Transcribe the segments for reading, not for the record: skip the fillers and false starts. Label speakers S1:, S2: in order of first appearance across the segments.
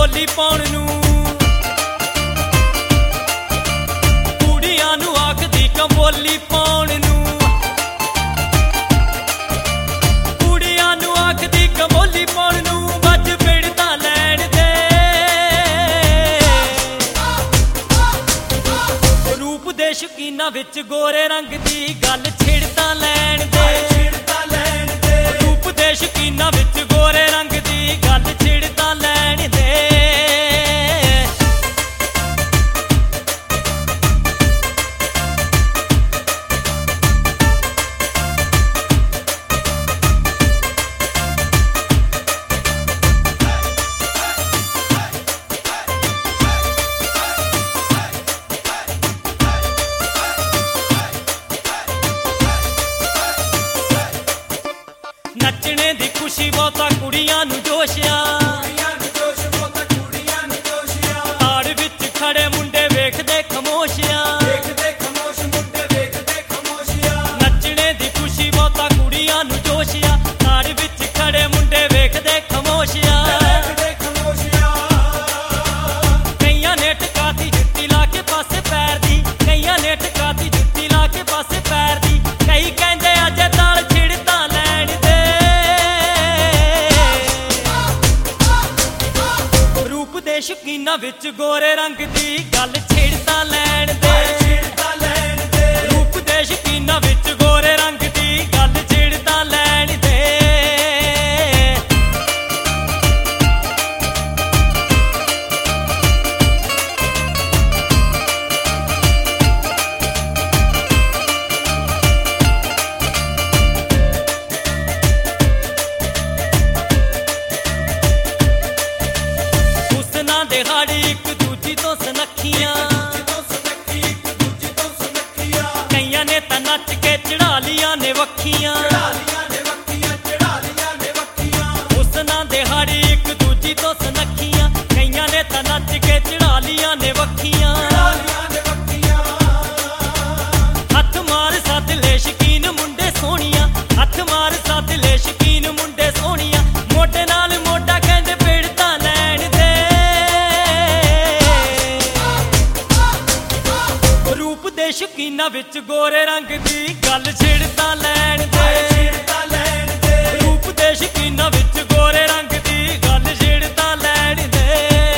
S1: ਬੋਲੀ ਪਾਉਣ ਨੂੰ, ਕੁੜੀਆਂ ਨੂੰ ਆਖਦੀ ਕੰਬੋਲੀ ਪਾਉਣ ਨੂੰ, ਕੁੜੀਆਂ ਨੂੰ ਆਖਦੀ ਕੰਬੋਲੀ ਪਾਉਣ ਨੂੰ, ਵੱਜ ਪਿੜਤਾ ਲੈਣ ਦੇ। ਰੂਪ ਦੇ ਸ਼ੌਕੀਨਾਂ ਵਿੱਚ ਗੋਰੇ ਰੰਗ ਦੀ ਗੱਲ ਛਿੜਤਾ ਲੈਣ ਦੇ। ਰੂਪ ਦੇ ਸ਼ੌਕੀਨਾਂ ਵਿੱਚ ਗੋਰੇ ਰੰਗ ਦੀ ਗੱਲ ਛਿੜਤਾ ਲੈਣ ਦੇ। ਨੱਚਣੇ ਦੀ ਖੁਸ਼ੀ ਬਹੁਤਾ ਕੁੜੀਆਂ ਨੂੰ ਜੋਸ਼ਿਆ, ਤਾੜ ਵਿੱਚ ਖੜੇ ਮੁੰਡੇ ਵੇਖਦੇ ਖਮੋਸ਼ਿਆ। ਨੱਚਣੇ ਦੀ ਖੁਸ਼ੀ ਬਹੁਤਾ ਕੁੜੀਆਂ ਨੂੰ ਜੋਸ਼ਿਆ, ਤਾੜ ਵਿੱਚ ਖੜੇ ਮੁੰਡੇ ਵੇਖਦੇ ਖਮੋਸ਼ਿਆ। ਕਈਆਂ ਨੇ ਟਕਾਤੀ ਜੁੱਤੀ ਲਾ ਕੇ ਪਾਸੇ ਪੈਰ ਦੀ, ਕਈਆਂ ਨੇ ਟਕਾਤੀ ਜੁੱਤੀ ਲਾ ਕੇ ਪਾਸੇ ਪੈਰ ਦੀ। ਕਈ ਕਹਿੰਦੇ ਅੱਜ ਤਾਲ ਛਿੜਤਾ ਲੈਣ ਦੇ। ਰੂਪ ਦੇ ਸ਼ੌਕੀਨਾਂ ਵਿੱਚ ਗੋਰੇ ਰੰਗ ਦੀ ਗੱਲ ਛਿੜਤਾ ਲੈਣ ਦੇ। ਰੂਪ ਦੇ ਸ਼ੌਕੀਨਾਂ ਵਿੱਚ ਗੋਰੇ ਰੰਗ ਦੀ ਗੱਲ ਛਿੜਤਾ ਲੈਣ ਦੇ। ਹੁਸਨਾਂ ਦੇ ਹਾੜੀ ਇੱਕ ਦੂਜੀ ਤੋਂ ਸੁਨੱਖੀਆਂ, ਕਈਆਂ ਨੇ ਤਾਂ ਨੱਚ ਕੇ ਚੜਾ ਲੀਆਂ ਨੇ ਵੱਖੀਆਂ। ਹੁਸਨਾਂ ਦੇ ਹਾੜੀ ਇੱਕ ਦੂਜੀ ਤੋਂ ਸੁਨੱਖੀਆਂ, ਕਈਆਂ ਨੇ ਤਾਂ ਨੱਚ ਕੇ ਚੜਾ ਲੀਆਂ ਨੇ ਵੱਖੀਆਂ। ਹੱਥ ਮਾਰ ਸੱਦ ਲੈ ਸ਼ੌਕੀਨ ਮੁੰਡੇ ਸੋਹਣੀਆਂ, ਹੱਥ ਮਾਰ ਸੱਦ ਲੈ ਸ਼ੌਕੀਨ ਮੁੰਡੇ ਸੋਹਣੀਆਂ। ਮੋਢੇ ਨਾਲ ਮੋਢਾ ਕਹਿੰਦੇ ਪਿੜਤਾ ਲੈਣ ਦੇ। ਰੂਪ ਦੇ ਸ਼ੌਕੀਨਾਂ ਵਿੱਚ ਗੋਰੇ ਰੰਗ ਦੀ ਗੱਲ ਛਿੜਤਾ ਲੈਣ ਦੇ। ਰੂਪ ਦੇ ਸ਼ੌਕੀਨਾਂ ਵਿੱਚ ਗੋਰੇ ਰੰਗ ਦੀ ਗੱਲ ਛਿੜਤਾ ਲੈਣ ਦੇ।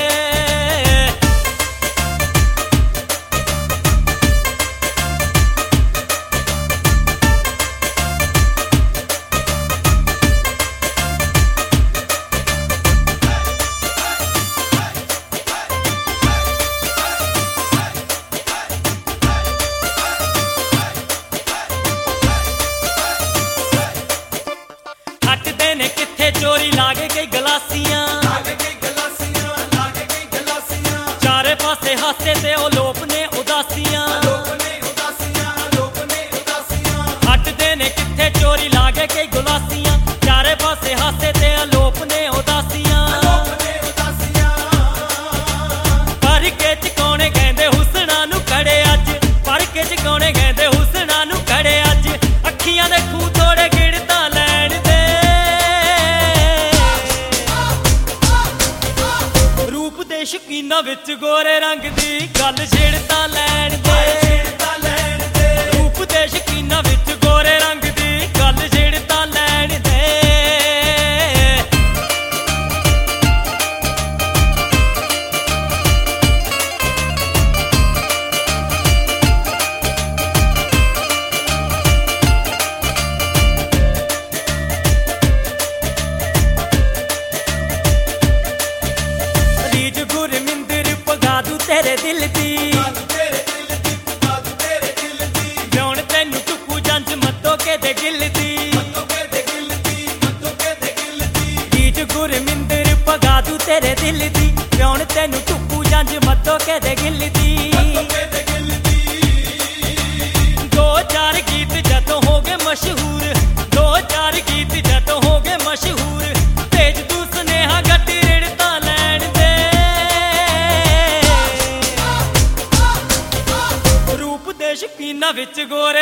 S1: ਹੱਟਦੇ ਨੇ ਕਿੱਥੇ ਚੋਰੀ ਲਾਗੇ ਗਈ ਗਲਾਸੀਆਂ, ਚਾਰੇ ਪਾਸੇ ਹਾਸੇ ਤੇ ਉਹ ਲੋਪ ਨੇ ਉਦਾਸੀਆਂ। ਹੱਟਦੇ ਨੇ ਕਿੱਥੇ ਚੋਰੀ ਲਾਗੇ ਗਈ ਗਲਾਸੀਆਂ, ਚਾਰੇ ਪਾਸੇ ਹਾਸੇ ਤੇ ਅਲੋਪ ਨੇ ਉਦਾਸੀਆਂ। ਪਰ ਕੇ ਚਕਾਉਣੇ ਕਹਿੰਦੇ ਹੁਸਨਾਂ ਨੂੰ ਖੜੇ ਅੱਜ, ਪਰ ਕੇ ਚਕਾਉਣੇ ਕਹਿੰਦੇ ਹੁਸਨਾਂ ਨੂੰ ਖੜੇ ਅੱਜ। ਅੱਖੀਆਂ ਦੇ ਖੂਹ ਥੋੜੇ ਗਿੜਤਾ ਲੈਣ ਦੇ। ਰੂਪ ਦੇ ਸ਼ੌਕੀਨਾਂ ਵਿੱਚ ਗੋਰੇ ਰੰਗ ਦੀ ਗੱਲ ਛਿੜਤਾ ਲੈਣ ਦੇ। ਰੂਪ ਦੇ ਸ਼ੌਕੀਨਾਂ ਵਿੱਚ ਗੋਰੇ ਰੰਗ ਦੀ ਗੱਲ ਛਿੜਤਾ ਲੈਣ ਦੇ। ਰੀਝ ਗੁਰਮਿੰਦਰ ਪਗਾ ਦੂ ਤੇਰੇ ਦਿਲ ਦੀ, ਵਿਆਹੁਣ ਤੈਨੂੰ ਟੁੱਕੂ ਜੰਝ ਮੱਤੋ ਕੇ ਦੇ ਗਿੱਲ ਦੀ। ਰੀਝ ਗੁਰਮਿੰਦਰ ਪਗਾ ਦੂ ਤੇਰੇ ਦਿਲ ਦੀ, ਵਿਆਹੁਣ ਤੈਨੂੰ ਟੁੱਕੂ ਜੰਝ ਮੱਤੋ ਕੇ ਦੇ ਗਿੱਲ ਦੀ। ਦੋ ਚਾਰ ਗੀਤ ਜਦੋਂ ਹੋ ਗਏ ਮਸ਼ਹੂਰ, ਦੋ ਚਾਰ ਗੀਤ ਜਦੋਂ ਹੋ ਗਏ ਮਸ਼ਹੂਰ। ਭੇਜ ਤੂੰ ਸੁਨੇਹਾ ਗੱਡੀ ਰਿੜਤਾ ਲੈਣ ਦੇ। ਰੂਪ ਦੇ ਸ਼ੌਕੀਨਾਂ ਵਿੱਚ ਗੋਰੇ